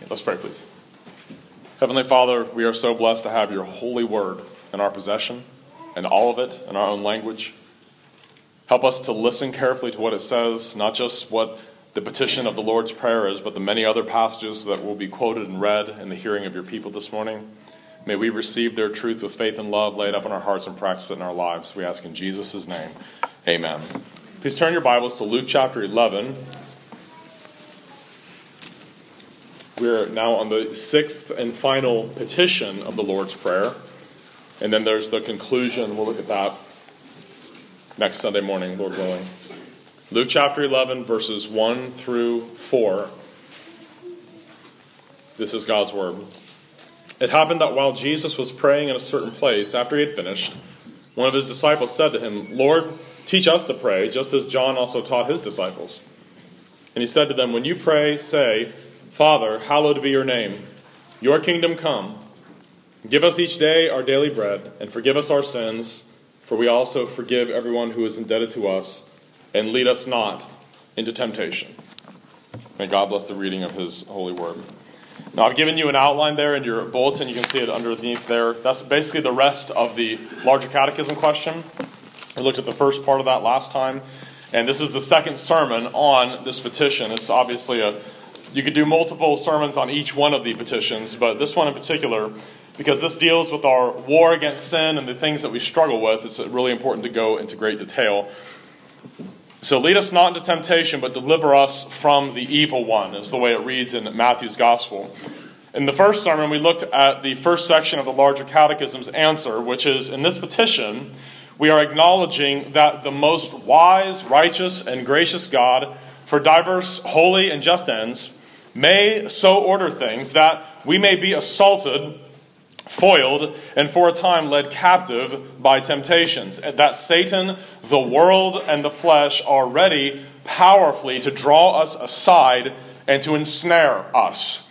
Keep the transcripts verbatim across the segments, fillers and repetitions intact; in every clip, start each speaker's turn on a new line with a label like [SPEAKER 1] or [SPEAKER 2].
[SPEAKER 1] Let's pray, please. Heavenly Father, we are so blessed to have your holy word in our possession, and all of it in our own language. Help us to listen carefully to what it says, not just what the petition of the Lord's Prayer is, but the many other passages that will be quoted and read in the hearing of your people this morning. May we receive their truth with faith and love, lay it up in our hearts and practice it in our lives. We ask in Jesus' name. Amen. Please turn your Bibles to Luke chapter eleven. We're now on the sixth and final petition of the Lord's Prayer. And then there's the conclusion. We'll look at that next Sunday morning, Lord willing. Luke chapter eleven, verses one through four. This is God's word. It happened that while Jesus was praying in a certain place, after he had finished, one of his disciples said to him, "Lord, teach us to pray, just as John also taught his disciples." And he said to them, "When you pray, say, 'Father, hallowed be your name. Your kingdom come. Give us each day our daily bread, and forgive us our sins, for we also forgive everyone who is indebted to us, and lead us not into temptation.'" May God bless the reading of his holy word. Now, I've given you an outline there in your bulletin. You can see it underneath there. That's basically the rest of the larger catechism question. We looked at the first part of that last time. And this is the second sermon on this petition. It's obviously a You could do multiple sermons on each one of the petitions, but this one in particular, because this deals with our war against sin and the things that we struggle with, it's really important to go into great detail. So, lead us not into temptation, but deliver us from the evil one, is the way it reads in Matthew's Gospel. In the first sermon, we looked at the first section of the larger catechism's answer, which is, in this petition, we are acknowledging that the most wise, righteous, and gracious God, for diverse, holy, and just ends, may so order things that we may be assaulted, foiled, and for a time led captive by temptations, and that Satan, the world, and the flesh are ready powerfully to draw us aside and to ensnare us.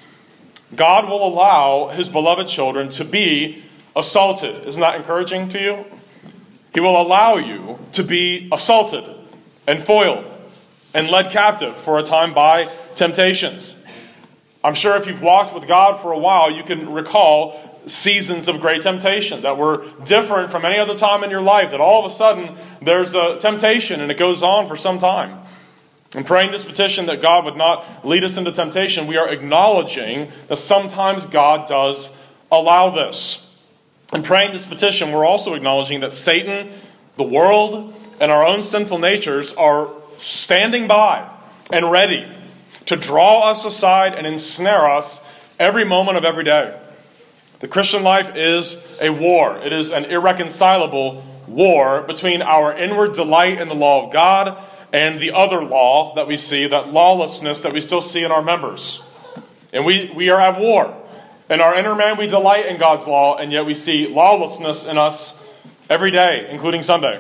[SPEAKER 1] God will allow his beloved children to be assaulted. Isn't that encouraging to you? He will allow you to be assaulted and foiled and led captive for a time by temptations. I'm sure if you've walked with God for a while, you can recall seasons of great temptation that were different from any other time in your life, that all of a sudden there's a temptation and it goes on for some time. In praying this petition that God would not lead us into temptation, we are acknowledging that sometimes God does allow this. In praying this petition, we're also acknowledging that Satan, the world, and our own sinful natures are standing by and ready to draw us aside and ensnare us every moment of every day. The Christian life is a war. It is an irreconcilable war between our inward delight in the law of God and the other law that we see, that lawlessness that we still see in our members. And we, we are at war. In our inner man, we delight in God's law, and yet we see lawlessness in us every day, including Sunday.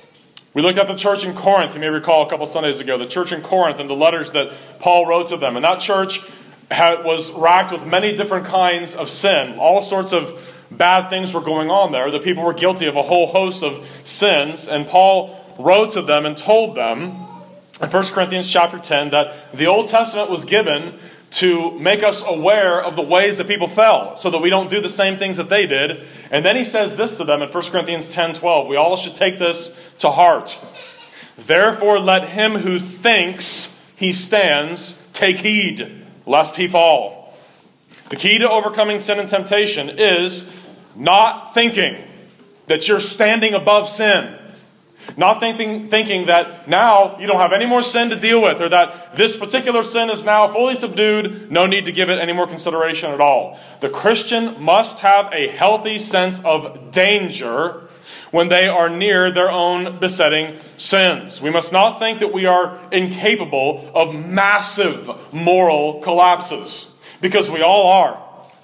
[SPEAKER 1] We looked at the church in Corinth, you may recall a couple Sundays ago, the church in Corinth and the letters that Paul wrote to them. And that church had, was racked with many different kinds of sin. All sorts of bad things were going on there. The people were guilty of a whole host of sins. And Paul wrote to them and told them in First Corinthians chapter ten that the Old Testament was given to make us aware of the ways that people fell, so that we don't do the same things that they did. And then he says this to them in First Corinthians ten twelve. We all should take this to heart. "Therefore let him who thinks he stands take heed, lest he fall." The key to overcoming sin and temptation is not thinking that you're standing above sin. Not thinking, thinking that now you don't have any more sin to deal with, or that this particular sin is now fully subdued, no need to give it any more consideration at all. The Christian must have a healthy sense of danger when they are near their own besetting sins. We must not think that we are incapable of massive moral collapses, because we all are.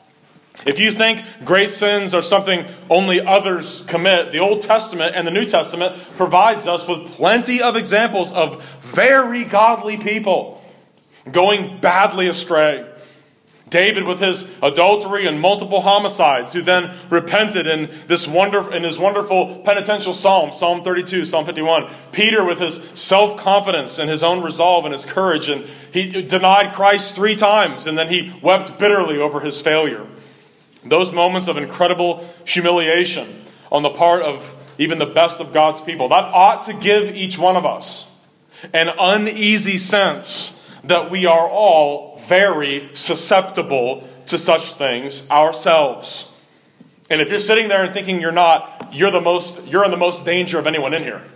[SPEAKER 1] If you think great sins are something only others commit, the Old Testament and the New Testament provides us with plenty of examples of very godly people going badly astray. David with his adultery and multiple homicides, who then repented in this wonder in his wonderful penitential psalm, Psalm thirty-two, Psalm fifty-one. Peter with his self-confidence and his own resolve and his courage, and he denied Christ three times, and then he wept bitterly over his failure. Those moments of incredible humiliation on the part of even the best of God's people, that ought to give each one of us an uneasy sense that we are all very susceptible to such things ourselves. And if you're sitting there and thinking you're not, you're the most, you're in the most danger of anyone in here.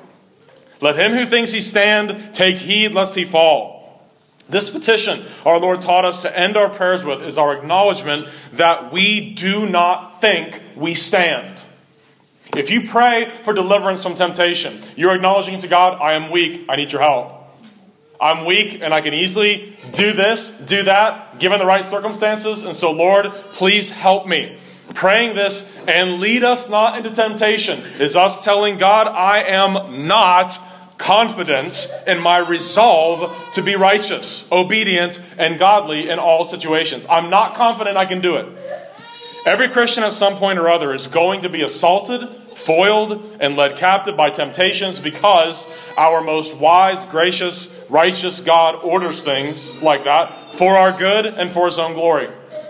[SPEAKER 1] Let him who thinks he stand take heed lest he fall. This petition our Lord taught us to end our prayers with is our acknowledgement that we do not think we stand. If you pray for deliverance from temptation, you're acknowledging to God, I am weak, I need your help. I'm weak and I can easily do this, do that, given the right circumstances. And so, Lord, please help me. Praying this, and lead us not into temptation, is us telling God, I am not confident in my resolve to be righteous, obedient, and godly in all situations. I'm not confident I can do it. Every Christian at some point or other is going to be assaulted, foiled, and led captive by temptations because our most wise, gracious, righteous God orders things like that for our good and for His own glory.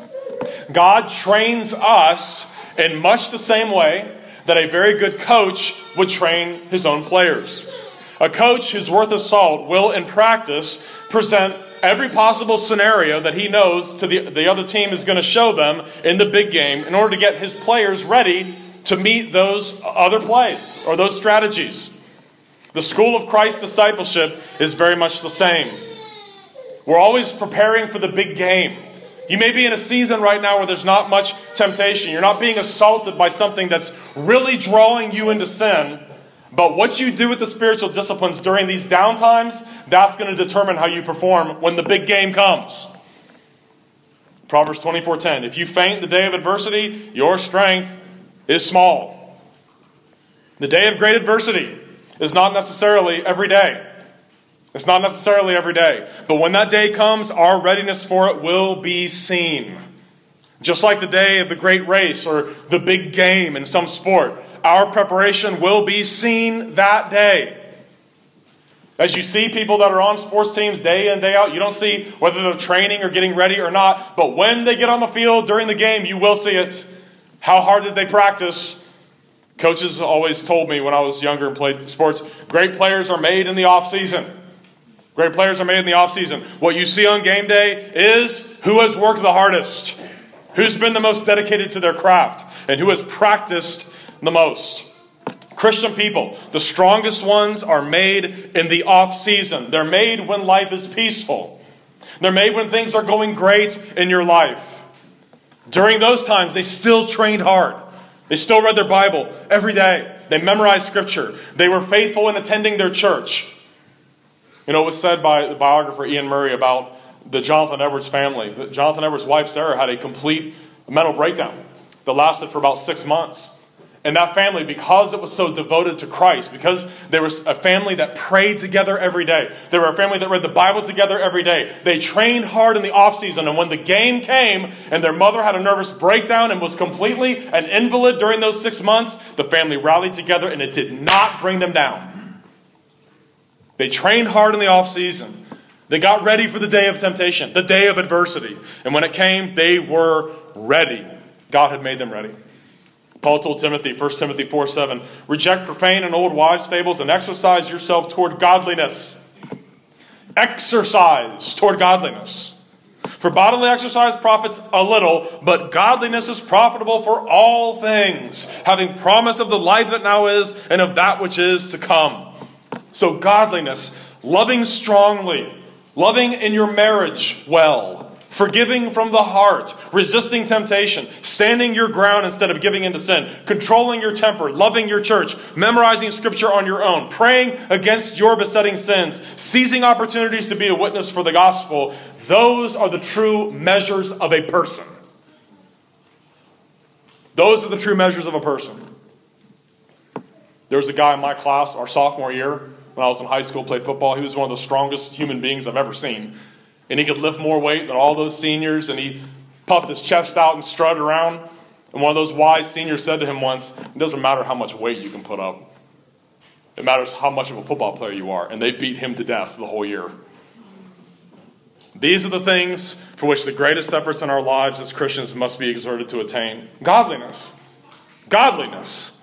[SPEAKER 1] God trains us in much the same way that a very good coach would train his own players. A coach who's worth his salt will, in practice, present every possible scenario that he knows to the, the other team is going to show them in the big game in order to get his players ready to meet those other plays or those strategies. The school of Christ discipleship is very much the same. We're always preparing for the big game. You may be in a season right now where there's not much temptation. You're not being assaulted by something that's really drawing you into sin. But what you do with the spiritual disciplines during these downtimes, that's going to determine how you perform when the big game comes. Proverbs twenty-four ten. If you faint the day of adversity, your strength is small. The day of great adversity is not necessarily every day. It's not necessarily every day. But when that day comes, our readiness for it will be seen. Just like the day of the great race or the big game in some sport, our preparation will be seen that day. As you see people that are on sports teams day in, day out, you don't see whether they're training or getting ready or not. But when they get on the field during the game, you will see it. How hard did they practice? Coaches always told me when I was younger and played sports, great players are made in the off season. Great players are made in the off season. What you see on game day is who has worked the hardest, who's been the most dedicated to their craft, and who has practiced the most. Christian people, the strongest ones are made in the off season. They're made when life is peaceful. They're made when things are going great in your life. During those times, they still trained hard. They still read their Bible every day. They memorized Scripture. They were faithful in attending their church. You know, it was said by the biographer Ian Murray about the Jonathan Edwards family. That Jonathan Edwards' wife, Sarah, had a complete mental breakdown that lasted for about six months. And that family, because it was so devoted to Christ, because they were a family that prayed together every day, they were a family that read the Bible together every day, they trained hard in the off-season. And when the game came and their mother had a nervous breakdown and was completely an invalid during those six months, the family rallied together and it did not bring them down. They trained hard in the off-season. They got ready for the day of temptation, the day of adversity. And when it came, they were ready. God had made them ready. Paul told Timothy, First Timothy four seven, reject profane and old wives' fables and exercise yourself toward godliness. Exercise toward godliness. For bodily exercise profits a little, but godliness is profitable for all things, having promise of the life that now is and of that which is to come. So godliness, loving strongly, loving in your marriage well, forgiving from the heart, resisting temptation, standing your ground instead of giving in to sin, controlling your temper, loving your church, memorizing Scripture on your own, praying against your besetting sins, seizing opportunities to be a witness for the gospel. Those are the true measures of a person. Those are the true measures of a person. There was a guy in my class, our sophomore year, when I was in high school, played football. He was one of the strongest human beings I've ever seen. and he could lift more weight than all those seniors, and he puffed his chest out and strutted around. And one of those wise seniors said to him once, it doesn't matter how much weight you can put up. It matters how much of a football player you are. And they beat him to death the whole year. These are the things for which the greatest efforts in our lives as Christians must be exerted to attain. Godliness. Godliness.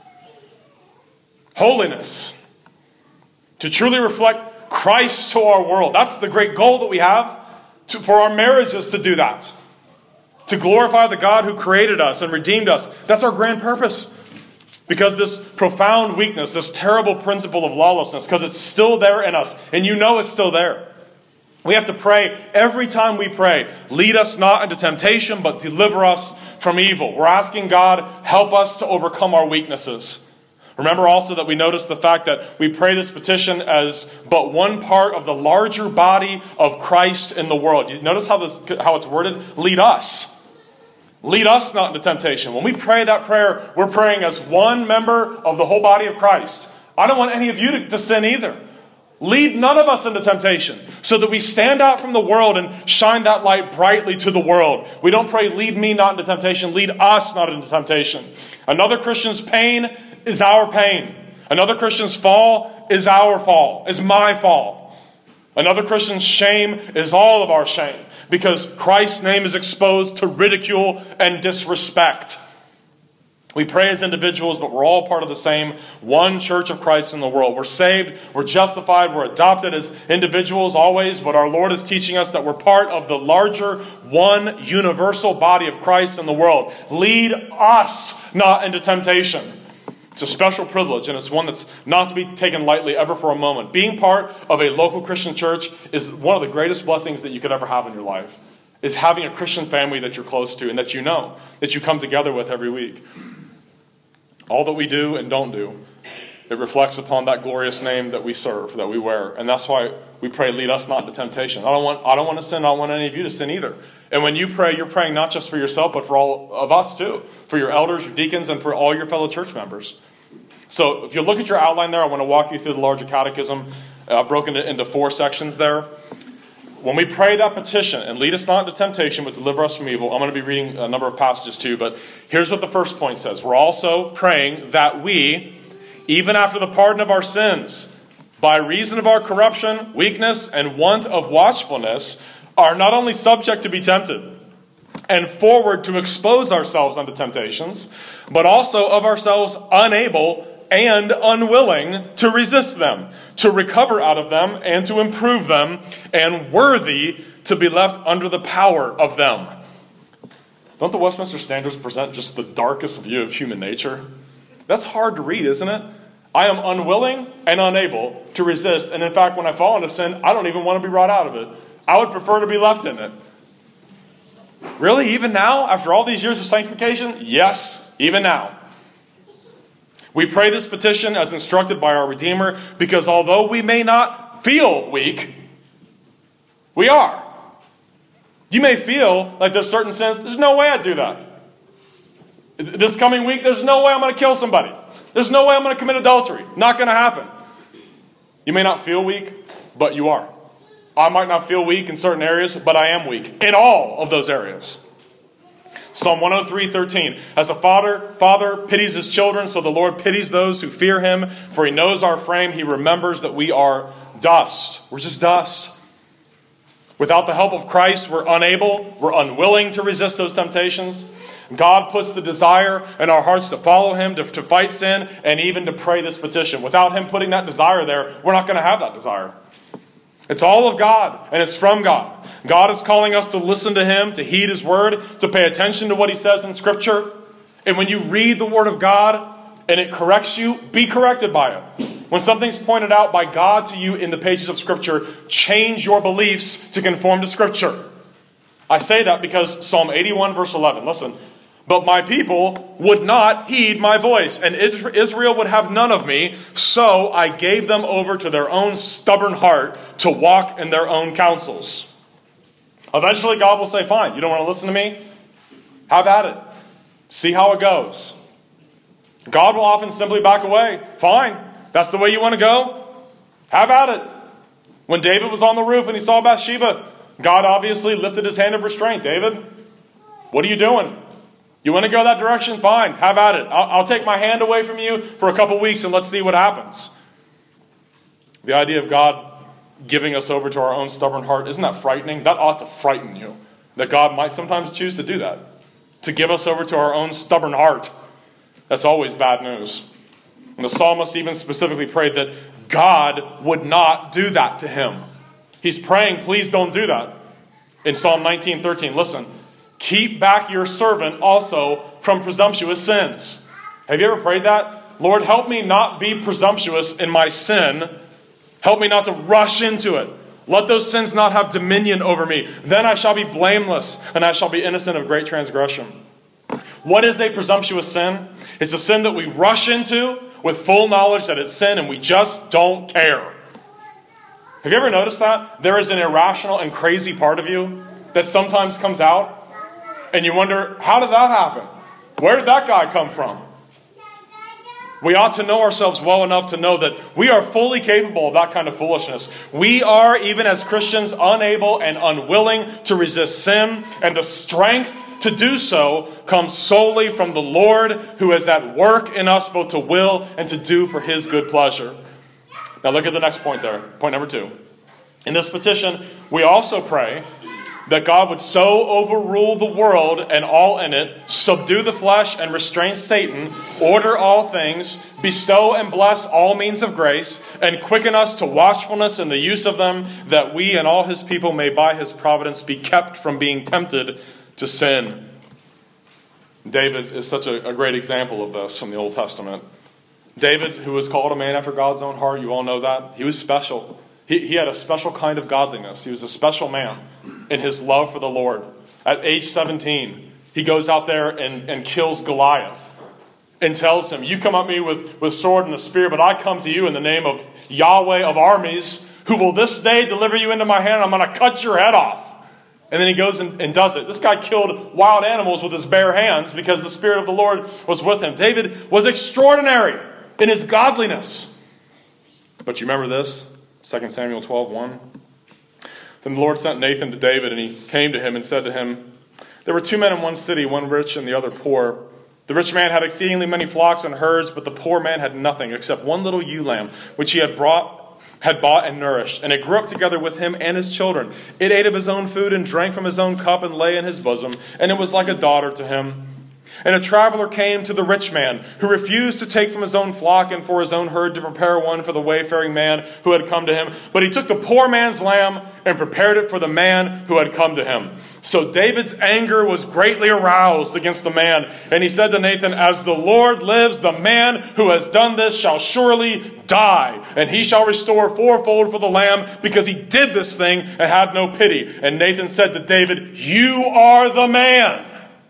[SPEAKER 1] Holiness. To truly reflect Christ to our world. That's the great goal that we have to, for our marriages to do that. To glorify the God who created us and redeemed us. That's our grand purpose. Because this profound weakness, this terrible principle of lawlessness, because it's still there in us, and you know it's still there. We have to pray every time we pray, lead us not into temptation, but deliver us from evil. We're asking God, help us to overcome our weaknesses. Remember also that we notice the fact that we pray this petition as but one part of the larger body of Christ in the world. You notice how this, how it's worded? Lead us. Lead us not into temptation. When we pray that prayer, we're praying as one member of the whole body of Christ. I don't want any of you to, to sin either. Lead none of us into temptation, so that we stand out from the world and shine that light brightly to the world. We don't pray, lead me not into temptation, lead us not into temptation. Another Christian's pain is our pain. Another Christian's fall is our fall, is my fall. Another Christian's shame is all of our shame, because Christ's name is exposed to ridicule and disrespect. We pray as individuals, but we're all part of the same one church of Christ in the world. We're saved, we're justified, we're adopted as individuals always, but our Lord is teaching us that we're part of the larger one universal body of Christ in the world. Lead us not into temptation. It's a special privilege, and it's one that's not to be taken lightly ever for a moment. Being part of a local Christian church is one of the greatest blessings that you could ever have in your life, is having a Christian family that you're close to and that you know, that you come together with every week. All that we do and don't do, it reflects upon that glorious name that we serve, that we wear. And that's why we pray, lead us not into temptation. I don't want, I don't want to sin. I don't want any of you to sin either. And when you pray, you're praying not just for yourself, but for all of us too. For your elders, your deacons, and for all your fellow church members. So if you look at your outline there, I want to walk you through the larger catechism. I've broken it into four sections there. When we pray that petition, and lead us not into temptation, but deliver us from evil, I'm going to be reading a number of passages too, but here's what the first point says. We're also praying that we, even after the pardon of our sins, by reason of our corruption, weakness, and want of watchfulness, are not only subject to be tempted, and forward to expose ourselves unto temptations, but also of ourselves unable and unwilling to resist them, to recover out of them, and to improve them, and worthy to be left under the power of them. Don't the Westminster Standards present just the darkest view of human nature? That's hard to read, isn't it? I am unwilling and unable to resist, and in fact, when I fall into sin, I don't even want to be brought out of it. I would prefer to be left in it. Really? Even now? After all these years of sanctification? Yes, even now. We pray this petition as instructed by our Redeemer, because although we may not feel weak, we are. You may feel like there's certain sins, there's no way I'd do that. This coming week, there's no way I'm going to kill somebody. There's no way I'm going to commit adultery. Not going to happen. You may not feel weak, but you are. I might not feel weak in certain areas, but I am weak in all of those areas. Psalm one oh three, thirteen. As a father, father pities his children, so the Lord pities those who fear him. For he knows our frame. He remembers that we are dust. We're just dust. Without the help of Christ, we're unable, we're unwilling to resist those temptations. God puts the desire in our hearts to follow him, to, to fight sin, and even to pray this petition. Without him putting that desire there, we're not going to have that desire. It's all of God, and it's from God. God is calling us to listen to him, to heed his word, to pay attention to what he says in Scripture. And when you read the word of God and it corrects you, be corrected by it. When something's pointed out by God to you in the pages of Scripture, change your beliefs to conform to Scripture. I say that because Psalm eighty-one, verse eleven, listen. But my people would not heed my voice, and Israel would have none of me, so I gave them over to their own stubborn heart to walk in their own counsels. Eventually God will say, fine, you don't want to listen to me? Have at it. See how it goes. God will often simply back away. Fine, that's the way you want to go? Have at it. When David was on the roof and he saw Bathsheba, God obviously lifted his hand of restraint. David, what are you doing? You want to go that direction? Fine, have at it. I'll, I'll take my hand away from you for a couple weeks and let's see what happens. The idea of God giving us over to our own stubborn heart, isn't that frightening? That ought to frighten you. That God might sometimes choose to do that. To give us over to our own stubborn heart. That's always bad news. And the psalmist even specifically prayed that God would not do that to him. He's praying, please don't do that. In Psalm nineteen thirteen, listen. Keep back your servant also from presumptuous sins. Have you ever prayed that? Lord, help me not be presumptuous in my sin. Help me not to rush into it. Let those sins not have dominion over me. Then I shall be blameless, and I shall be innocent of great transgression. What is a presumptuous sin? It's a sin that we rush into with full knowledge that it's sin, and we just don't care. Have you ever noticed that? There is an irrational and crazy part of you that sometimes comes out, and you wonder, how did that happen? Where did that guy come from? We ought to know ourselves well enough to know that we are fully capable of that kind of foolishness. We are, even as Christians, unable and unwilling to resist sin, and the strength to do so comes solely from the Lord, who is at work in us both to will and to do for his good pleasure. Now look at the next point there. Point number two. In this petition, we also pray that God would so overrule the world and all in it, subdue the flesh and restrain Satan, order all things, bestow and bless all means of grace, and quicken us to watchfulness in the use of them, that we and all his people may by his providence be kept from being tempted to sin. David is such a, a great example of this from the Old Testament. David, who was called a man after God's own heart, you all know that. He was special. He, he had a special kind of godliness. He was a special man in his love for the Lord. At age seventeen, he goes out there and, and kills Goliath and tells him, you come at me with, with sword and a spear, but I come to you in the name of Yahweh of armies, who will this day deliver you into my hand. I'm going to cut your head off. And then he goes and, and does it. This guy killed wild animals with his bare hands because the Spirit of the Lord was with him. David was extraordinary in his godliness. But you remember this? Second Samuel twelve one. Then the Lord sent Nathan to David, and he came to him and said to him, there were two men in one city, one rich and the other poor. The rich man had exceedingly many flocks and herds, but the poor man had nothing except one little ewe lamb, which he had brought, had bought and nourished. And it grew up together with him and his children. It ate of his own food and drank from his own cup and lay in his bosom, and it was like a daughter to him. And a traveler came to the rich man, who refused to take from his own flock and for his own herd to prepare one for the wayfaring man who had come to him. But he took the poor man's lamb and prepared it for the man who had come to him. So David's anger was greatly aroused against the man. And he said to Nathan, as the Lord lives, the man who has done this shall surely die. And he shall restore fourfold for the lamb, because he did this thing and had no pity. And Nathan said to David, you are the man.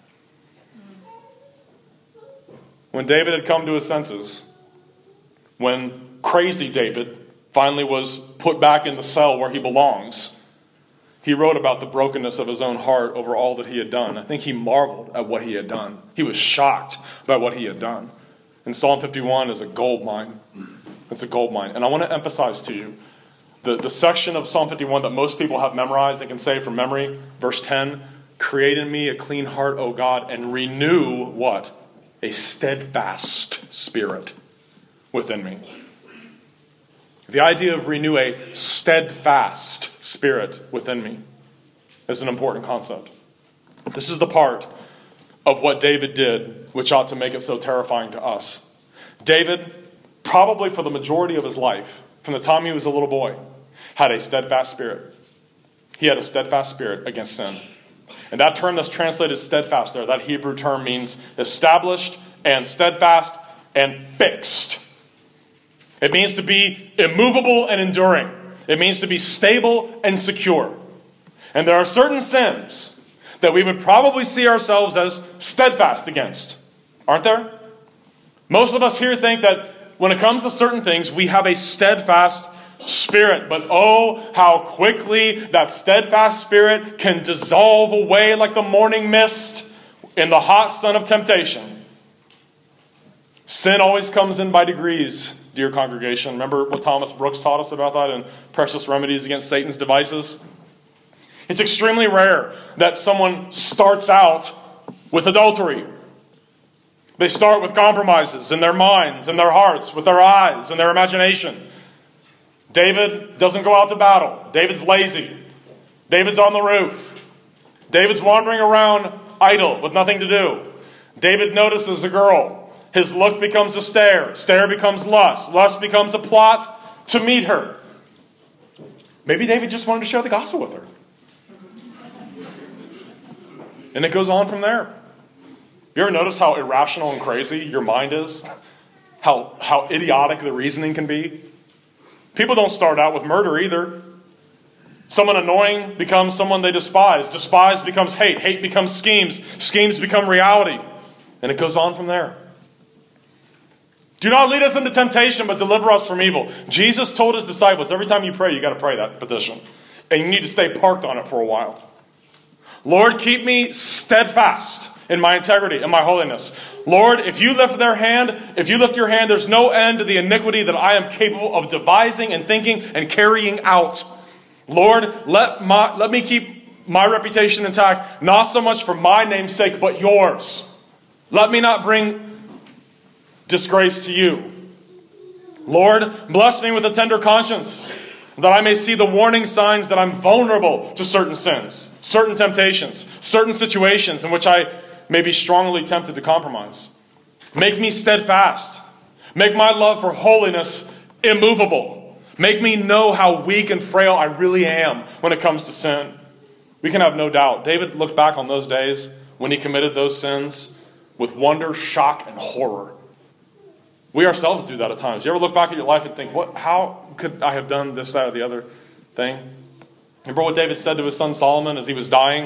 [SPEAKER 1] When David had come to his senses, when crazy David finally was put back in the cell where he belongs, he wrote about the brokenness of his own heart over all that he had done. I think he marveled at what he had done. He was shocked by what he had done. And Psalm fifty-one is a gold mine. It's a gold mine. And I want to emphasize to you, the, the section of Psalm fifty-one that most people have memorized, they can say from memory, verse ten, create in me a clean heart, O God, and renew what? A steadfast spirit within me. The idea of renew a steadfast spirit within me is an important concept. This is the part of what David did which ought to make it so terrifying to us. David, probably for the majority of his life, from the time he was a little boy, had a steadfast spirit. He had a steadfast spirit against sin. And that term that's translated steadfast there, that Hebrew term means established and steadfast and fixed. It means to be immovable and enduring. It means to be stable and secure. And there are certain sins that we would probably see ourselves as steadfast against. Aren't there? Most of us here think that when it comes to certain things, we have a steadfast spirit. But oh, how quickly that steadfast spirit can dissolve away like the morning mist in the hot sun of temptation. Sin always comes in by degrees, dear congregation. Remember what Thomas Brooks taught us about that in Precious Remedies Against Satan's Devices? It's extremely rare that someone starts out with adultery. They start with compromises in their minds, in their hearts, with their eyes, and their imagination. David doesn't go out to battle. David's lazy. David's on the roof. David's wandering around idle with nothing to do. David notices a girl. His look becomes a stare. Stare becomes lust. Lust becomes a plot to meet her. Maybe David just wanted to share the gospel with her. And it goes on from there. You ever notice how irrational and crazy your mind is? How, how idiotic the reasoning can be? People don't start out with murder either. Someone annoying becomes someone they despise. Despise becomes hate. Hate becomes schemes. Schemes become reality. And it goes on from there. Do not lead us into temptation, but deliver us from evil. Jesus told his disciples, every time you pray, you got to pray that petition. And you need to stay parked on it for a while. Lord, keep me steadfast in my integrity and my holiness. Lord, if you lift their hand, if you lift your hand, there's no end to the iniquity that I am capable of devising and thinking and carrying out. Lord, let my let me keep my reputation intact, not so much for my name's sake, but yours. Let me not bring disgrace to you. Lord, bless me with a tender conscience, that I may see the warning signs that I'm vulnerable to certain sins, certain temptations, certain situations in which I may be strongly tempted to compromise. Make me steadfast. Make my love for holiness immovable. Make me know how weak and frail I really am when it comes to sin. We can have no doubt. David looked back on those days when he committed those sins with wonder, shock, and horror. We ourselves do that at times. You ever look back at your life and think, "What? How could I have done this, that, or the other thing?" Remember what David said to his son Solomon as he was dying?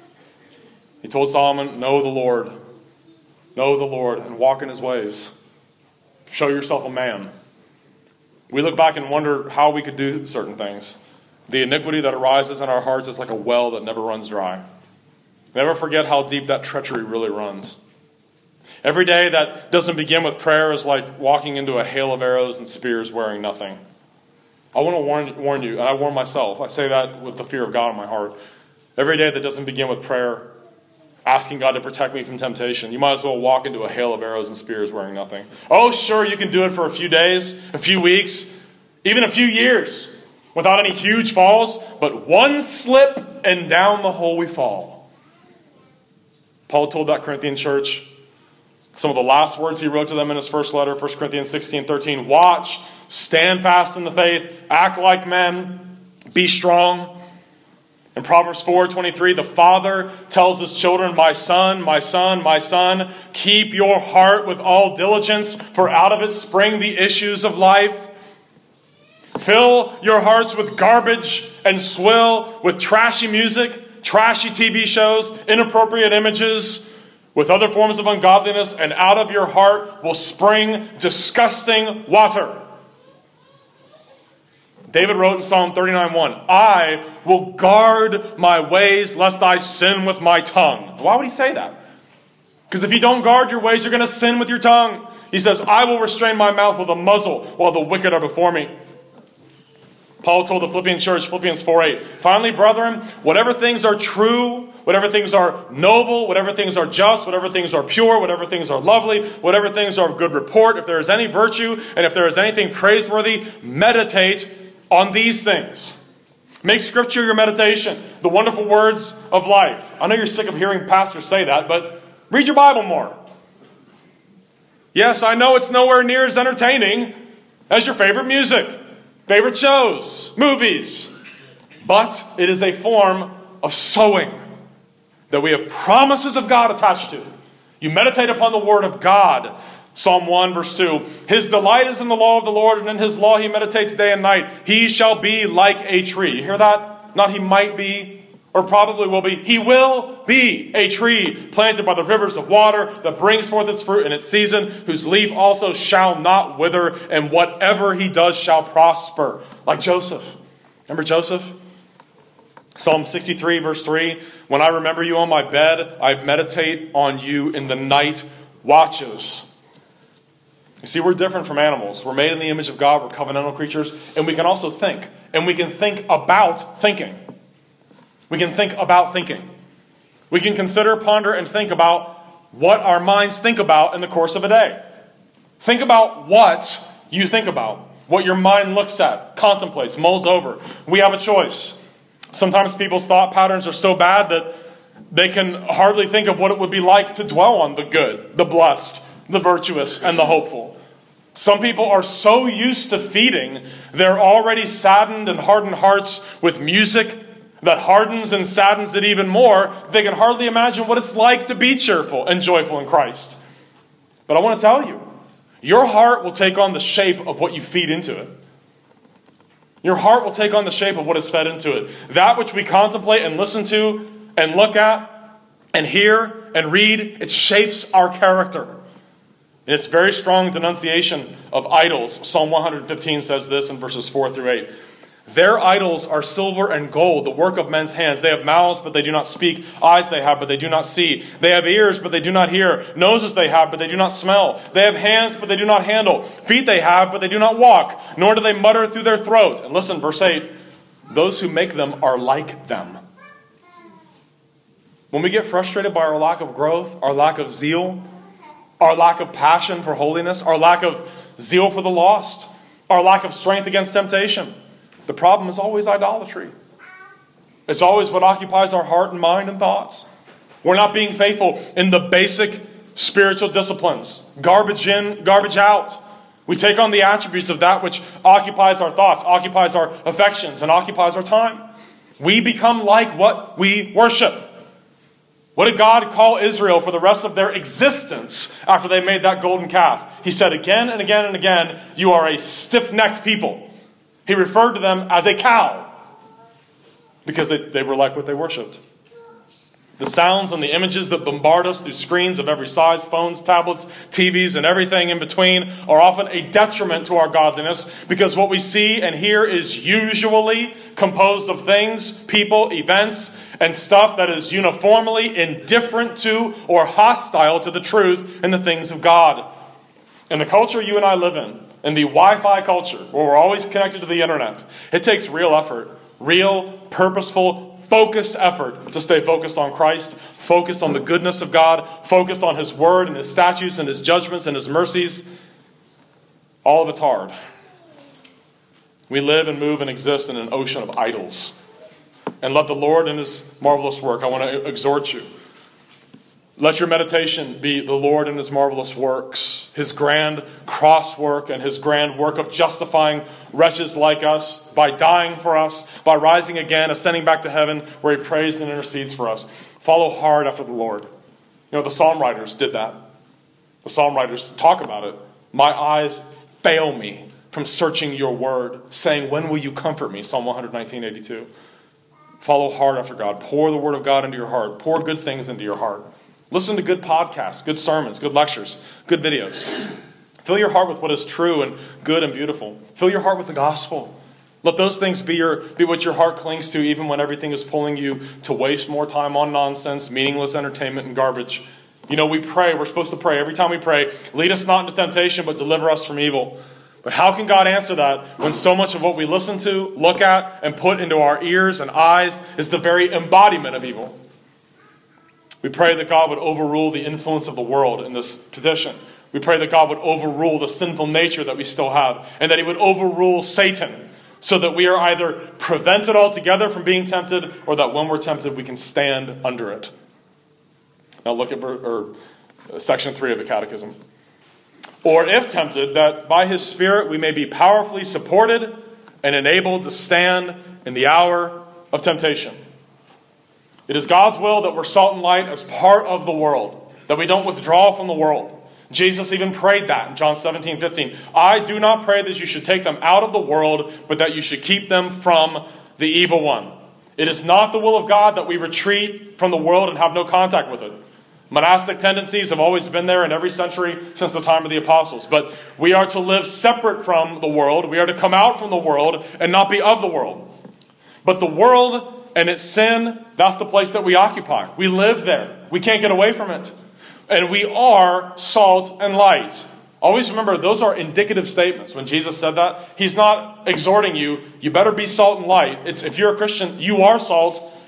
[SPEAKER 1] He told Solomon, know the Lord. Know the Lord and walk in his ways. Show yourself a man. We look back and wonder how we could do certain things. The iniquity that arises in our hearts is like a well that never runs dry. Never forget how deep that treachery really runs. Every day that doesn't begin with prayer is like walking into a hail of arrows and spears wearing nothing. I want to warn, warn you, and I warn myself. I say that with the fear of God in my heart. Every day that doesn't begin with prayer, asking God to protect me from temptation, you might as well walk into a hail of arrows and spears wearing nothing. Oh, sure, you can do it for a few days, a few weeks, even a few years without any huge falls, but one slip and down the hole we fall. Paul told that Corinthian church, some of the last words he wrote to them in his first letter, First Corinthians sixteen thirteen, watch, stand fast in the faith, act like men, be strong. In Proverbs four twenty-three, the father tells his children, my son, my son, my son, keep your heart with all diligence, for out of it spring the issues of life. Fill your hearts with garbage and swill, with trashy music, trashy T V shows, inappropriate images, with other forms of ungodliness, and out of your heart will spring disgusting water. David wrote in Psalm thirty-nine one, I will guard my ways lest I sin with my tongue. Why would he say that? Because if you don't guard your ways, you're going to sin with your tongue. He says, I will restrain my mouth with a muzzle while the wicked are before me. Paul told the Philippian church, Philippians four eight, finally, brethren, whatever things are true, whatever things are noble, whatever things are just, whatever things are pure, whatever things are lovely, whatever things are of good report, if there is any virtue, and if there is anything praiseworthy, meditate on these things. Make Scripture your meditation, the wonderful words of life. I know you're sick of hearing pastors say that, but read your Bible more. Yes, I know it's nowhere near as entertaining as your favorite music, favorite shows, movies, but it is a form of sowing that we have promises of God attached to. You meditate upon the Word of God. Psalm one verse two, his delight is in the law of the Lord, and in his law he meditates day and night. He shall be like a tree. You hear that? Not he might be, or probably will be. He will be a tree planted by the rivers of water that brings forth its fruit in its season, whose leaf also shall not wither, and whatever he does shall prosper. Like Joseph. Remember Joseph? Psalm sixty-three verse three, when I remember you on my bed, I meditate on you in the night watches. You see, we're different from animals. We're made in the image of God. We're covenantal creatures. And we can also think. And we can think about thinking. We can think about thinking. We can consider, ponder, and think about what our minds think about in the course of a day. Think about what you think about, what your mind looks at, contemplates, mulls over. We have a choice. Sometimes people's thought patterns are so bad that they can hardly think of what it would be like to dwell on the good, the blessed, the virtuous, and the hopeful. Some people are so used to feeding their already saddened and hardened hearts with music that hardens and saddens it even more, they can hardly imagine what it's like to be cheerful and joyful in Christ. But I want to tell you, your heart will take on the shape of what you feed into it. Your heart will take on the shape of what is fed into it. That which we contemplate and listen to and look at and hear and read, it shapes our character. In its very strong denunciation of idols, Psalm one fifteen says this in verses four through eight. Their idols are silver and gold, the work of men's hands. They have mouths, but they do not speak. Eyes they have, but they do not see. They have ears, but they do not hear. Noses they have, but they do not smell. They have hands, but they do not handle. Feet they have, but they do not walk. Nor do they mutter through their throat. And listen, verse eight. Those who make them are like them. When we get frustrated by our lack of growth, our lack of zeal, our lack of passion for holiness, our lack of zeal for the lost, our lack of strength against temptation, the problem is always idolatry. It's always what occupies our heart and mind and thoughts. We're not being faithful in the basic spiritual disciplines. Garbage in, garbage out. We take on the attributes of that which occupies our thoughts, occupies our affections, and occupies our time. We become like what we worship. What did God call Israel for the rest of their existence after they made that golden calf? He said again and again and again, you are a stiff-necked people. He referred to them as a cow because they, they were like what they worshipped. The sounds and the images that bombard us through screens of every size, phones, tablets, T Vs, and everything in between are often a detriment to our godliness because what we see and hear is usually composed of things, people, events, and stuff that is uniformly indifferent to or hostile to the truth and the things of God. In the culture you and I live in, in the Wi-Fi culture, where we're always connected to the internet, it takes real effort, real, purposeful, focused effort to stay focused on Christ, focused on the goodness of God, focused on His Word and His statutes and His judgments and His mercies. All of it's hard. We live and move and exist in an ocean of idols. And let the Lord in His marvelous work, I want to exhort you. Let your meditation be the Lord and His marvelous works, His grand cross work and His grand work of justifying wretches like us by dying for us, by rising again, ascending back to heaven where He prays and intercedes for us. Follow hard after the Lord. You know, the psalm writers did that. The psalm writers talk about it. My eyes fail me from searching your word, saying, when will you comfort me? Psalm one nineteen, eighty-two. Follow hard after God. Pour the word of God into your heart. Pour good things into your heart. Listen to good podcasts, good sermons, good lectures, good videos. Fill your heart with what is true and good and beautiful. Fill your heart with the gospel. Let those things be your be what your heart clings to even when everything is pulling you to waste more time on nonsense, meaningless entertainment, and garbage. You know, we pray. We're supposed to pray. Every time we pray, lead us not into temptation, but deliver us from evil. But how can God answer that when so much of what we listen to, look at, and put into our ears and eyes is the very embodiment of evil? We pray that God would overrule the influence of the world in this petition. We pray that God would overrule the sinful nature that we still have, and that He would overrule Satan, so that we are either prevented altogether from being tempted, or that when we're tempted, we can stand under it. Now look at or, section three of the Catechism. Or if tempted, that by His Spirit we may be powerfully supported and enabled to stand in the hour of temptation. It is God's will that we're salt and light as part of the world, that we don't withdraw from the world. Jesus even prayed that in John seventeen, fifteen. I do not pray that you should take them out of the world, but that you should keep them from the evil one. It is not the will of God that we retreat from the world and have no contact with it. Monastic tendencies have always been there in every century since the time of the apostles. But we are to live separate from the world. We are to come out from the world and not be of the world. But the world and its sin, that's the place that we occupy. We live there. We can't get away from it. And we are salt and light. Always remember, those are indicative statements. When Jesus said that, He's not exhorting you, you better be salt and light. It's if you're a Christian, you are salt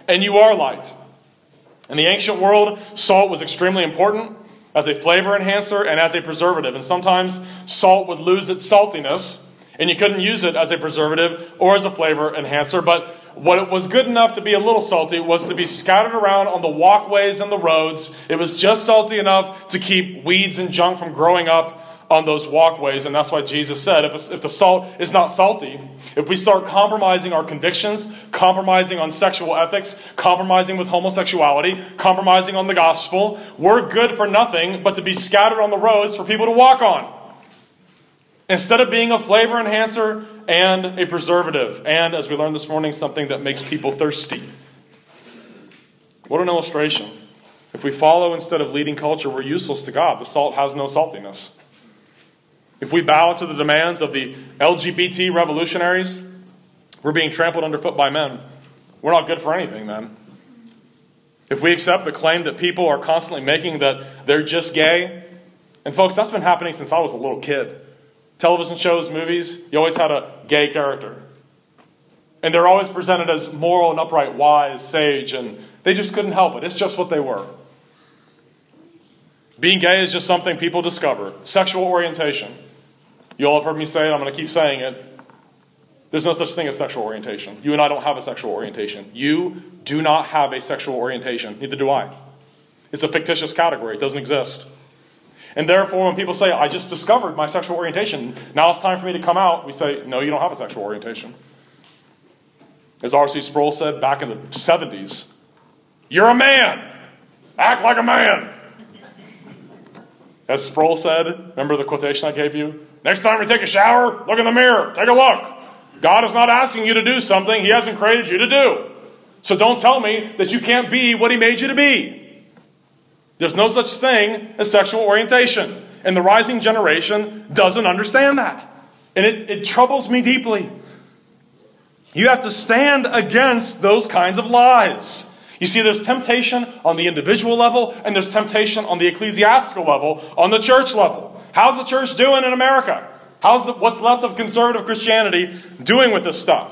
[SPEAKER 1] and you are light. In the ancient world, salt was extremely important as a flavor enhancer and as a preservative. And sometimes salt would lose its saltiness, and you couldn't use it as a preservative or as a flavor enhancer. But what it was good enough to be a little salty was to be scattered around on the walkways and the roads. It was just salty enough to keep weeds and junk from growing up on those walkways. And that's why Jesus said, if, if the salt is not salty, if we start compromising our convictions, compromising on sexual ethics, compromising with homosexuality, compromising on the gospel, we're good for nothing but to be scattered on the roads for people to walk on. Instead of being a flavor enhancer and a preservative, and as we learned this morning, something that makes people thirsty. What an illustration. If we follow instead of leading culture, we're useless to God. The salt has no saltiness. If we bow to the demands of the L G B T revolutionaries, we're being trampled underfoot by men. We're not good for anything, then. If we accept the claim that people are constantly making that they're just gay, and folks, that's been happening since I was a little kid. Television shows, movies, you always had a gay character. And they're always presented as moral and upright, wise, sage, and they just couldn't help it. It's just what they were. Being gay is just something people discover. Sexual orientation. You all have heard me say it, I'm going to keep saying it. There's no such thing as sexual orientation. You and I don't have a sexual orientation. You do not have a sexual orientation. Neither do I. It's a fictitious category. It doesn't exist. And therefore, when people say, I just discovered my sexual orientation, now it's time for me to come out, we say, no, you don't have a sexual orientation. As R C Sproul said back in the seventies, you're a man. Act like a man. As Sproul said, remember the quotation I gave you? Next time you take a shower, look in the mirror. Take a look. God is not asking you to do something He hasn't created you to do. So don't tell me that you can't be what He made you to be. There's no such thing as sexual orientation. And the rising generation doesn't understand that. And it, it troubles me deeply. You have to stand against those kinds of lies. You see, there's temptation on the individual level, and there's temptation on the ecclesiastical level, on the church level. How's the church doing in America? How's the, what's left of conservative Christianity doing with this stuff?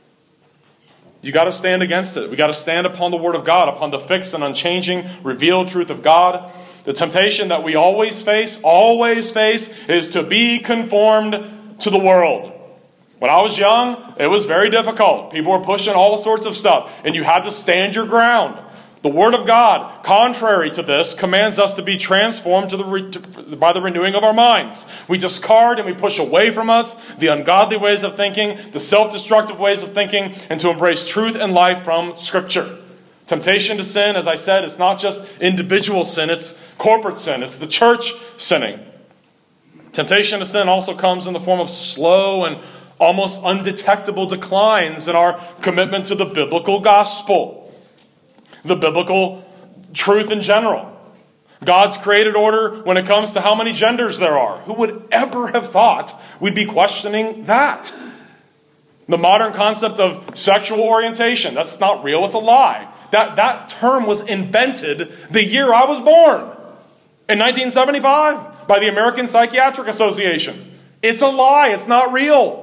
[SPEAKER 1] You got to stand against it. We got to stand upon the Word of God, upon the fixed and unchanging, revealed truth of God. The temptation that we always face, always face, is to be conformed to the world. When I was young, it was very difficult. People were pushing all sorts of stuff, and you had to stand your ground. The Word of God, contrary to this, commands us to be transformed to the re- to, by the renewing of our minds. We discard and we push away from us the ungodly ways of thinking, the self-destructive ways of thinking, and to embrace truth and life from Scripture. Temptation to sin, as I said, it's not just individual sin, it's corporate sin. It's the church sinning. Temptation to sin also comes in the form of slow and almost undetectable declines in our commitment to the biblical gospel. The biblical truth in general. God's created order when it comes to how many genders there are. Who would ever have thought we'd be questioning that? The modern concept of sexual orientation, that's not real, it's a lie. That, that term was invented the year I was born, in nineteen seventy-five, by the American Psychiatric Association. It's a lie, it's not real.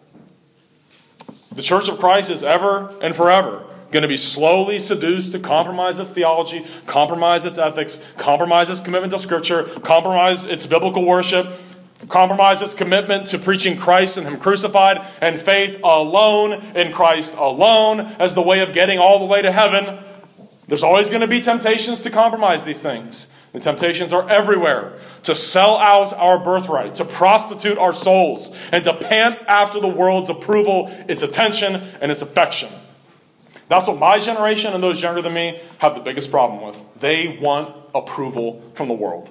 [SPEAKER 1] The Church of Christ is ever and forever going to be slowly seduced to compromise its theology, compromise its ethics, compromise its commitment to Scripture, compromise its biblical worship, compromise its commitment to preaching Christ and Him crucified, and faith alone in Christ alone as the way of getting all the way to heaven. There's always going to be temptations to compromise these things. The temptations are everywhere. To sell out our birthright, to prostitute our souls, and to pant after the world's approval, its attention, and its affection. That's what my generation and those younger than me have the biggest problem with. They want approval from the world.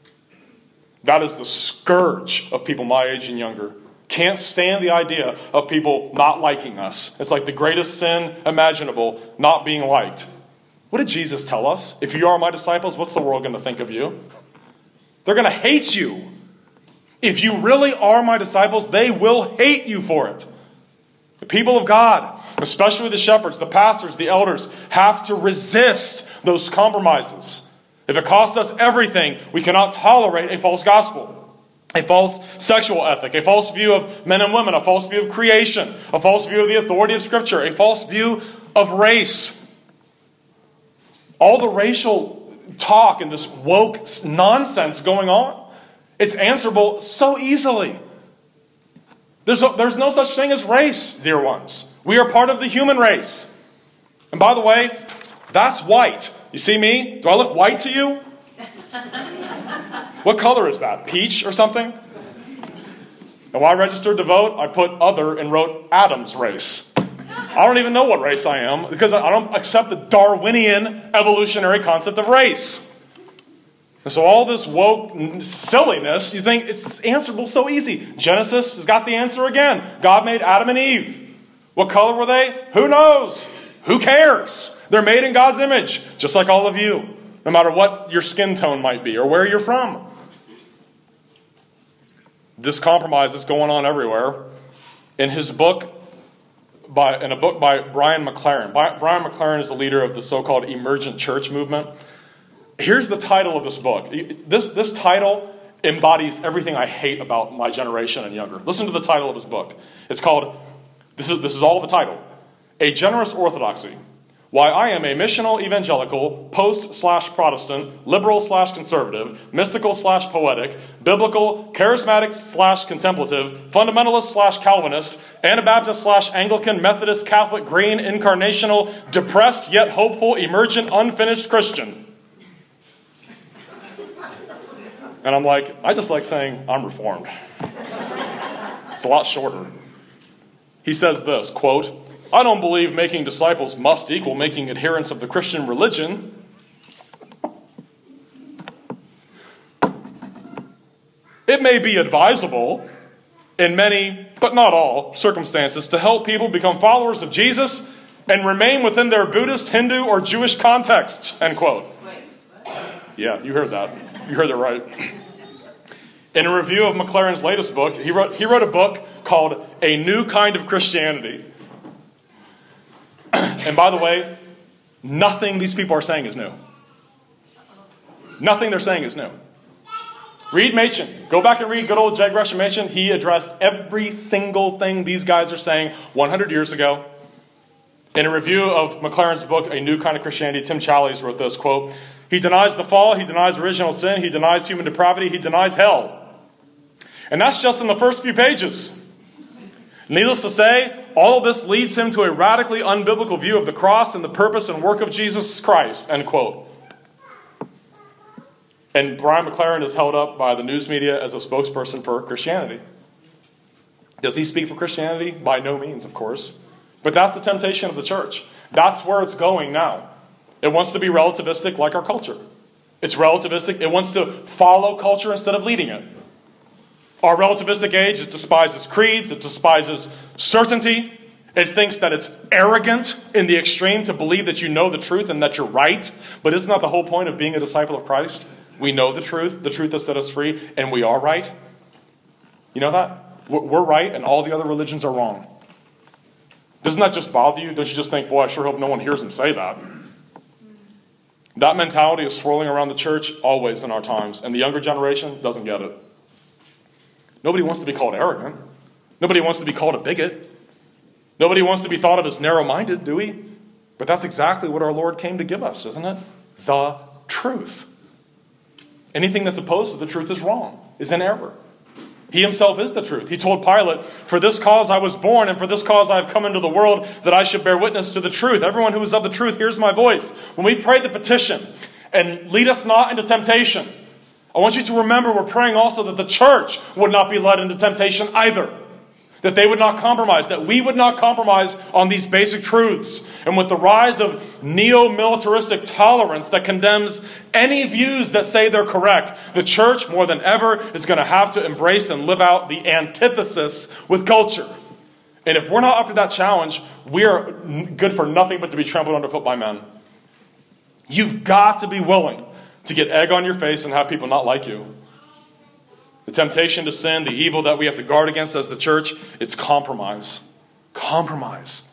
[SPEAKER 1] That is the scourge of people my age and younger. Can't stand the idea of people not liking us. It's like the greatest sin imaginable, not being liked. What did Jesus tell us? If you are my disciples, what's the world going to think of you? They're going to hate you. If you really are my disciples, they will hate you for it. The people of God, especially the shepherds, the pastors, the elders, have to resist those compromises. If it costs us everything, we cannot tolerate a false gospel, a false sexual ethic, a false view of men and women, a false view of creation, a false view of the authority of Scripture, a false view of race. all the racial talk and this woke nonsense going on, it's answerable so easily. There's, a, there's no such thing as race, dear ones. We are part of the human race. And by the way, that's white. You see me? Do I look white to you? What color is that? Peach or something? And when I registered to vote, I put other and wrote Adam's race. I don't even know what race I am because I don't accept the Darwinian evolutionary concept of race. And so all this woke silliness, you think it's answerable so easy. Genesis has got the answer again. God made Adam and Eve. What color were they? Who knows? Who cares? They're made in God's image, just like all of you, no matter what your skin tone might be or where you're from. This compromise is going on everywhere. In his book, by in a book by Brian McLaren. Brian McLaren is the leader of the so-called emergent church movement. Here's the title of this book. This, this title embodies everything I hate about my generation and younger. Listen to the title of his book. It's called, this is, this is all the title, A Generous Orthodoxy. Why I am a missional evangelical, post slash Protestant, liberal slash conservative, mystical slash poetic, biblical, charismatic slash contemplative, fundamentalist slash Calvinist, Anabaptist slash Anglican, Methodist, Catholic, green, incarnational, depressed yet hopeful, emergent, unfinished Christian. And I'm like, I just like saying I'm reformed. It's a lot shorter. He says this, quote, I don't believe making disciples must equal making adherents of the Christian religion. It may be advisable in many, but not all, circumstances to help people become followers of Jesus and remain within their Buddhist, Hindu, or Jewish contexts, end quote. Yeah, you heard that. You heard it right. In a review of McLaren's latest book, he wrote, he wrote a book called A New Kind of Christianity. And by the way, nothing these people are saying is new. Nothing they're saying is new. Read Machen. Go back and read good old J. Gresham Machen. He addressed every single thing these guys are saying one hundred years ago. In a review of McLaren's book, A New Kind of Christianity, Tim Challies wrote this, quote, he denies the fall, he denies original sin, he denies human depravity, he denies hell. And that's just in the first few pages. Needless to say, all of this leads him to a radically unbiblical view of the cross and the purpose and work of Jesus Christ, end quote. And Brian McLaren is held up by the news media as a spokesperson for Christianity. Does he speak for Christianity? By no means, of course. But that's the temptation of the church. That's where it's going now. It wants to be relativistic like our culture. It's relativistic. It wants to follow culture instead of leading it. Our relativistic age, it despises creeds, it despises certainty. It thinks that it's arrogant in the extreme to believe that you know the truth and that you're right. But isn't that the whole point of being a disciple of Christ? We know the truth, the truth has set us free, and we are right. You know that? We're right, and all the other religions are wrong. Doesn't that just bother you? Don't you just think, boy, I sure hope no one hears him say that? That mentality is swirling around the church always in our times, and the younger generation doesn't get it. Nobody wants to be called arrogant. Nobody wants to be called a bigot. Nobody wants to be thought of as narrow-minded, do we? But that's exactly what our Lord came to give us, isn't it? The truth. Anything that's opposed to the truth is wrong, is in error. He himself is the truth. He told Pilate, for this cause I was born, and for this cause I have come into the world, that I should bear witness to the truth. Everyone who is of the truth hears my voice. When we pray the petition, and lead us not into temptation, I want you to remember we're praying also that the church would not be led into temptation either. That they would not compromise, that we would not compromise on these basic truths. And with the rise of neo-militaristic tolerance that condemns any views that say they're correct, the church, more than ever, is going to have to embrace and live out the antithesis with culture. And if we're not up to that challenge, we are good for nothing but to be trampled underfoot by men. You've got to be willing to get egg on your face and have people not like you. The temptation to sin, the evil that we have to guard against as the church, it's compromise. Compromise.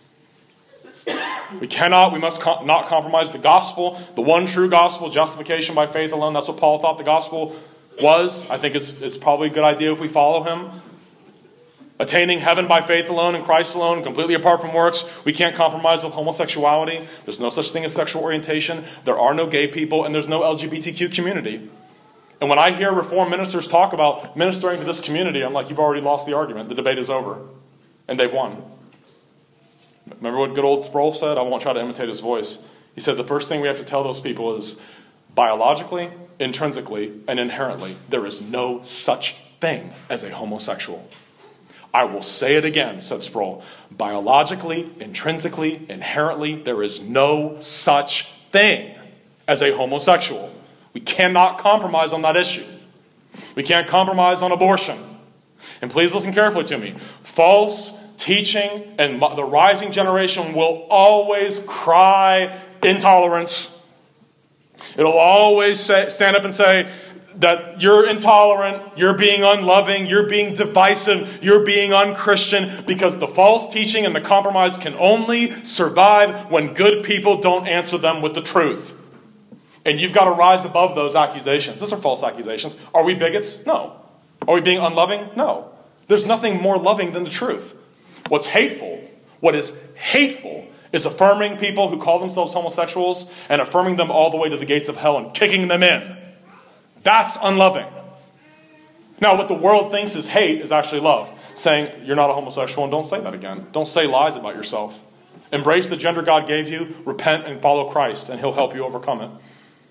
[SPEAKER 1] We cannot, we must com- not compromise the gospel, the one true gospel, justification by faith alone. That's what Paul thought the gospel was. I think it's, it's probably a good idea if we follow him. Attaining heaven by faith alone in Christ alone, completely apart from works. We can't compromise with homosexuality. There's no such thing as sexual orientation. There are no gay people, and there's no L G B T Q community. And when I hear Reformed ministers talk about ministering to this community, I'm like, you've already lost the argument. The debate is over. And they've won. Remember what good old Sproul said? I won't try to imitate his voice. He said the first thing we have to tell those people is, biologically, intrinsically, and inherently, there is no such thing as a homosexual. I will say it again, said Sproul. Biologically, intrinsically, inherently, there is no such thing as a homosexual. We cannot compromise on that issue. We can't compromise on abortion. And please listen carefully to me. False teaching and the rising generation will always cry intolerance. It'll always say, stand up and say that you're intolerant, you're being unloving, you're being divisive, you're being unchristian, because the false teaching and the compromise can only survive when good people don't answer them with the truth. And you've got to rise above those accusations. Those are false accusations. Are we bigots? No. Are we being unloving? No. There's nothing more loving than the truth. What's hateful, what is hateful, is affirming people who call themselves homosexuals and affirming them all the way to the gates of hell and kicking them in. That's unloving. Now, what the world thinks is hate is actually love. Saying, you're not a homosexual, and don't say that again. Don't say lies about yourself. Embrace the gender God gave you, repent, and follow Christ, and He'll help you overcome it.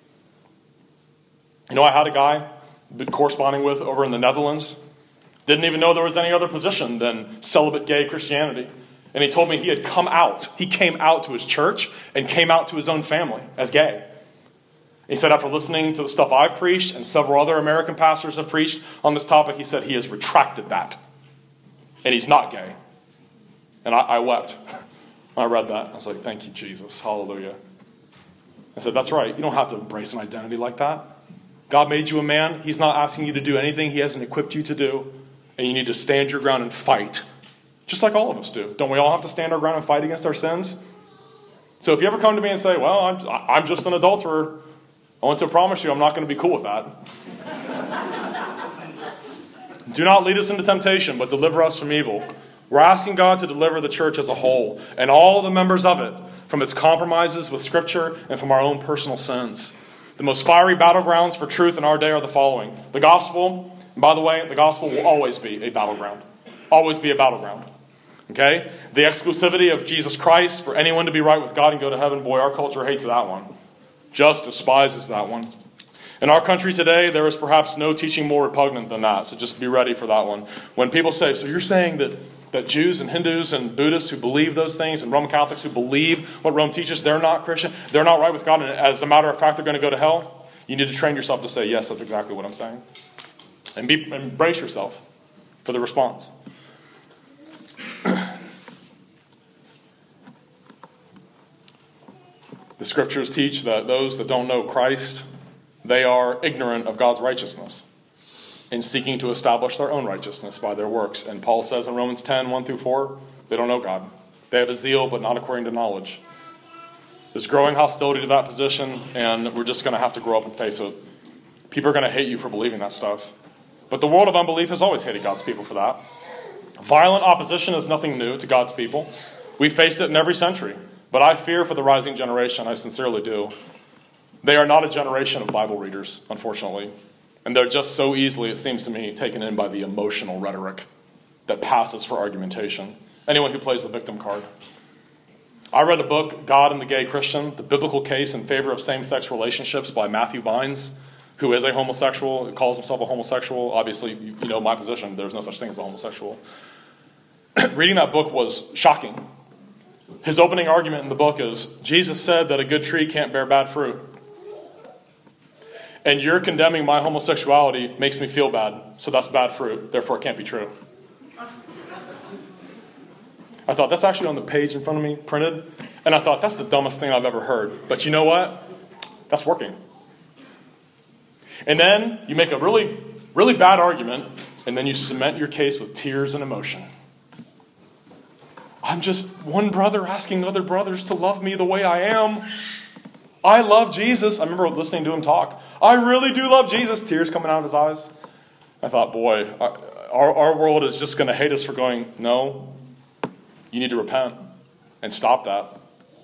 [SPEAKER 1] You know, I had a guy been corresponding with over in the Netherlands. Didn't even know there was any other position than celibate gay Christianity. And he told me he had come out. He came out to his church and came out to his own family as gay. He said after listening to the stuff I've preached and several other American pastors have preached on this topic, he said he has retracted that. And he's not gay. And I, I wept when I read that. I was like, thank you, Jesus. Hallelujah. I said, that's right. You don't have to embrace an identity like that. God made you a man. He's not asking you to do anything He hasn't equipped you to do. And you need to stand your ground and fight. Just like all of us do. Don't we all have to stand our ground and fight against our sins? So if you ever come to me and say, well, I'm, I'm just an adulterer, I want to promise you I'm not going to be cool with that. Do not lead us into temptation, but deliver us from evil. We're asking God to deliver the church as a whole and all the members of it from its compromises with Scripture and from our own personal sins. The most fiery battlegrounds for truth in our day are the following. The gospel, and by the way, the gospel will always be a battleground. Always be a battleground. Okay? The exclusivity of Jesus Christ for anyone to be right with God and go to heaven. Boy, our culture hates that one. Just despises that one. In our country today, there is perhaps no teaching more repugnant than that. So just be ready for that one. When people say, so you're saying that, that Jews and Hindus and Buddhists who believe those things and Roman Catholics who believe what Rome teaches, they're not Christian, they're not right with God, and as a matter of fact, they're going to go to hell? You need to train yourself to say, yes, that's exactly what I'm saying. And be, embrace yourself for the response. The Scriptures teach that those that don't know Christ, they are ignorant of God's righteousness in seeking to establish their own righteousness by their works. And Paul says in Romans ten, one through four, they don't know God. They have a zeal, but not according to knowledge. There's growing hostility to that position, and we're just going to have to grow up and face it. People are going to hate you for believing that stuff. But the world of unbelief has always hated God's people for that. Violent opposition is nothing new to God's people. We face it in every century. But I fear for the rising generation, I sincerely do. They are not a generation of Bible readers, unfortunately. And they're just so easily, it seems to me, taken in by the emotional rhetoric that passes for argumentation. Anyone who plays the victim card. I read a book, God and the Gay Christian, The Biblical Case in Favor of Same-Sex Relationships by Matthew Bynes, who is a homosexual, calls himself a homosexual. Obviously, you know my position. There's no such thing as a homosexual. Reading that book was shocking. His opening argument in the book is, Jesus said that a good tree can't bear bad fruit. And you're condemning my homosexuality makes me feel bad, so that's bad fruit, therefore it can't be true. I thought, that's actually on the page in front of me, printed. And I thought, that's the dumbest thing I've ever heard. But you know what? That's working. And then you make a really, really bad argument, and then you cement your case with tears and emotion. I'm just one brother asking other brothers to love me the way I am. I love Jesus. I remember listening to him talk. I really do love Jesus. Tears coming out of his eyes. I thought, boy, I, our, our world is just going to hate us for going, no, you need to repent and stop that.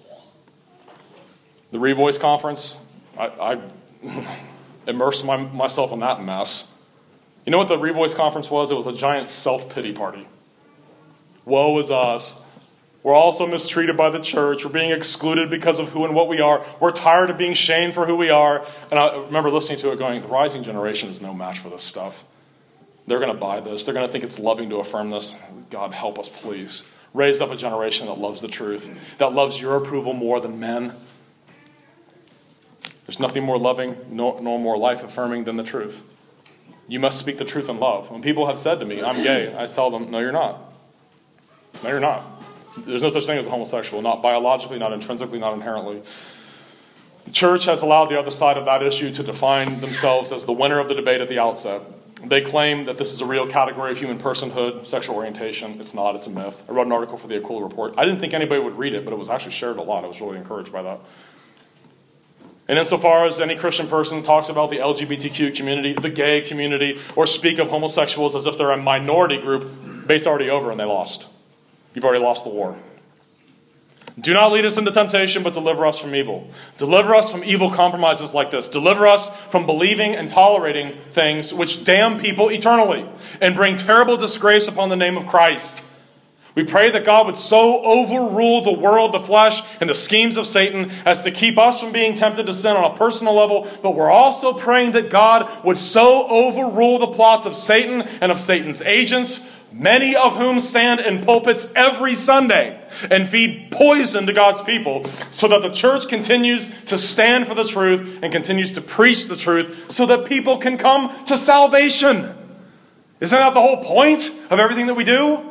[SPEAKER 1] The Revoice Conference, I, I immersed my, myself in that mess. You know what the Revoice Conference was? It was a giant self-pity party. Woe is us. We're also mistreated by the church. We're being excluded because of who and what we are. We're tired of being shamed for who we are. And I remember listening to it going, the rising generation is no match for this stuff. They're going to buy this. They're going to think it's loving to affirm this. God, help us, please. Raise up a generation that loves the truth, that loves your approval more than men. There's nothing more loving, nor, nor more life-affirming than the truth. You must speak the truth in love. When people have said to me, I'm gay, I tell them, no, you're not. No, you're not. There's no such thing as a homosexual, not biologically, not intrinsically, not inherently. The church has allowed the other side of that issue to define themselves as the winner of the debate at the outset. They claim that this is a real category of human personhood, sexual orientation. It's not, it's a myth. I wrote an article for the Aquila Report. I didn't think anybody would read it, but it was actually shared a lot. I was really encouraged by that. And insofar as any Christian person talks about the L G B T Q community, the gay community, or speak of homosexuals as if they're a minority group, debate's already over and they lost. You've already lost the war. Do not lead us into temptation, but deliver us from evil. Deliver us from evil compromises like this. Deliver us from believing and tolerating things which damn people eternally and bring terrible disgrace upon the name of Christ. We pray that God would so overrule the world, the flesh, and the schemes of Satan as to keep us from being tempted to sin on a personal level, but we're also praying that God would so overrule the plots of Satan and of Satan's agents, many of whom stand in pulpits every Sunday and feed poison to God's people, so that the church continues to stand for the truth and continues to preach the truth so that people can come to salvation. Isn't that the whole point of everything that we do?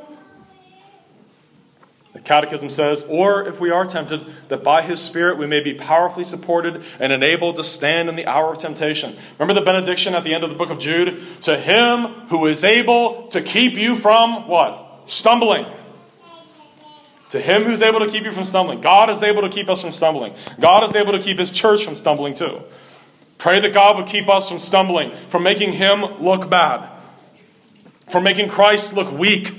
[SPEAKER 1] The Catechism says, or if we are tempted, that by His Spirit we may be powerfully supported and enabled to stand in the hour of temptation. Remember the benediction at the end of the book of Jude? To Him who is able to keep you from what? Stumbling. To Him who's able to keep you from stumbling. God is able to keep us from stumbling. God is able to keep His church from stumbling too. Pray that God would keep us from stumbling, from making Him look bad, from making Christ look weak.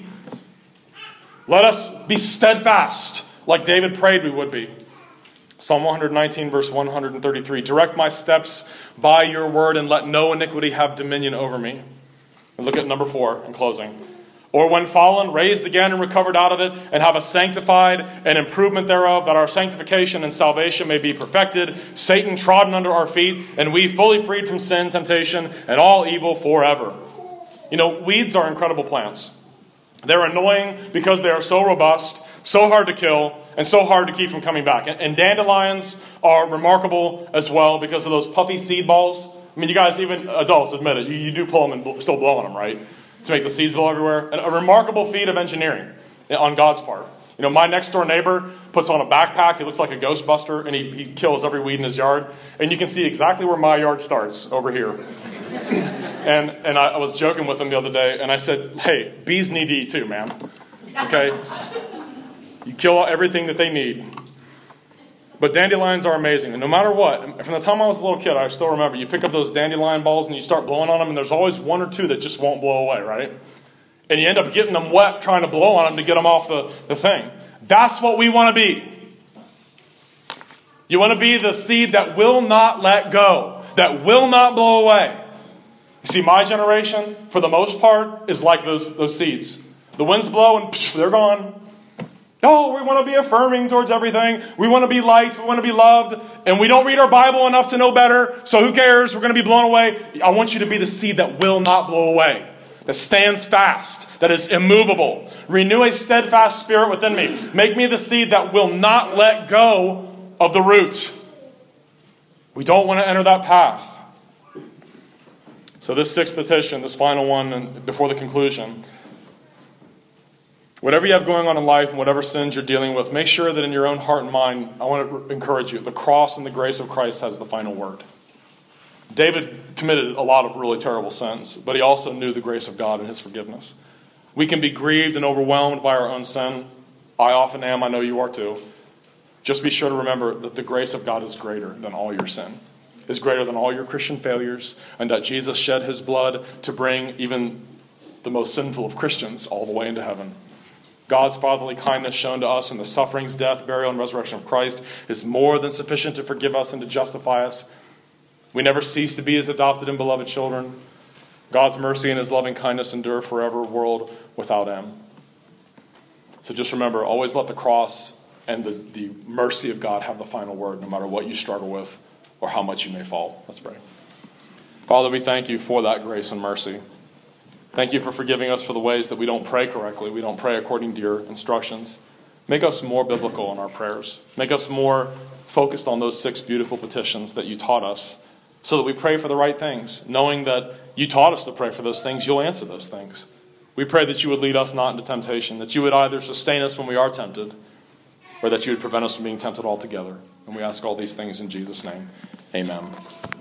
[SPEAKER 1] Let us be steadfast, like David prayed we would be. Psalm one nineteen, verse one thirty-three. Direct my steps by your word, and let no iniquity have dominion over me. And look at number four in closing. Or when fallen, raised again and recovered out of it, and have a sanctified and improvement thereof, that our sanctification and salvation may be perfected, Satan trodden under our feet, and we fully freed from sin, temptation, and all evil forever. You know, weeds are incredible plants. They're annoying because they are so robust, so hard to kill, and so hard to keep from coming back. And dandelions are remarkable as well because of those puffy seed balls. I mean, you guys, even adults, admit it. You, you do pull them and bl- still blow on them, right? To make the seeds blow everywhere. And a remarkable feat of engineering on God's part. You know, my next door neighbor puts on a backpack. He looks like a Ghostbuster, and he, he kills every weed in his yard. And you can see exactly where my yard starts, over here. And and I, I was joking with him the other day, and I said, hey, bees need to eat too, man. Okay? You kill everything that they need. But dandelions are amazing. And no matter what, from the time I was a little kid, I still remember, you pick up those dandelion balls and you start blowing on them, and there's always one or two that just won't blow away, right? And you end up getting them wet trying to blow on them to get them off the, the thing. That's what we want to be. You want to be the seed that will not let go, that will not blow away. You see, my generation, for the most part, is like those, those seeds. The winds blow and psh, they're gone. Oh, we want to be affirming towards everything. We want to be liked. We want to be loved. And we don't read our Bible enough to know better. So who cares? We're going to be blown away. I want you to be the seed that will not blow away. That stands fast. That is immovable. Renew a steadfast spirit within me. Make me the seed that will not let go of the root. We don't want to enter that path. So this sixth petition, this final one, and before the conclusion, whatever you have going on in life and whatever sins you're dealing with, make sure that in your own heart and mind, I want to encourage you, the cross and the grace of Christ has the final word. David committed a lot of really terrible sins, but he also knew the grace of God and His forgiveness. We can be grieved and overwhelmed by our own sin. I often am. I know you are too. Just be sure to remember that the grace of God is greater than all your sin, is greater than all your Christian failures, and that Jesus shed His blood to bring even the most sinful of Christians all the way into heaven. God's fatherly kindness shown to us in the sufferings, death, burial, and resurrection of Christ is more than sufficient to forgive us and to justify us. We never cease to be his adopted and beloved children. God's mercy and his loving kindness endure forever, world without end. So just remember, always let the cross and the, the mercy of God have the final word, no matter what you struggle with or how much you may fall. Let's pray. Father, we thank you for that grace and mercy. Thank you for forgiving us for the ways that we don't pray correctly. We don't pray according to your instructions. Make us more biblical in our prayers. Make us more focused on those six beautiful petitions that you taught us so that we pray for the right things, knowing that you taught us to pray for those things, you'll answer those things. We pray that you would lead us not into temptation, that you would either sustain us when we are tempted, or that you would prevent us from being tempted altogether. And we ask all these things in Jesus' name. Amen.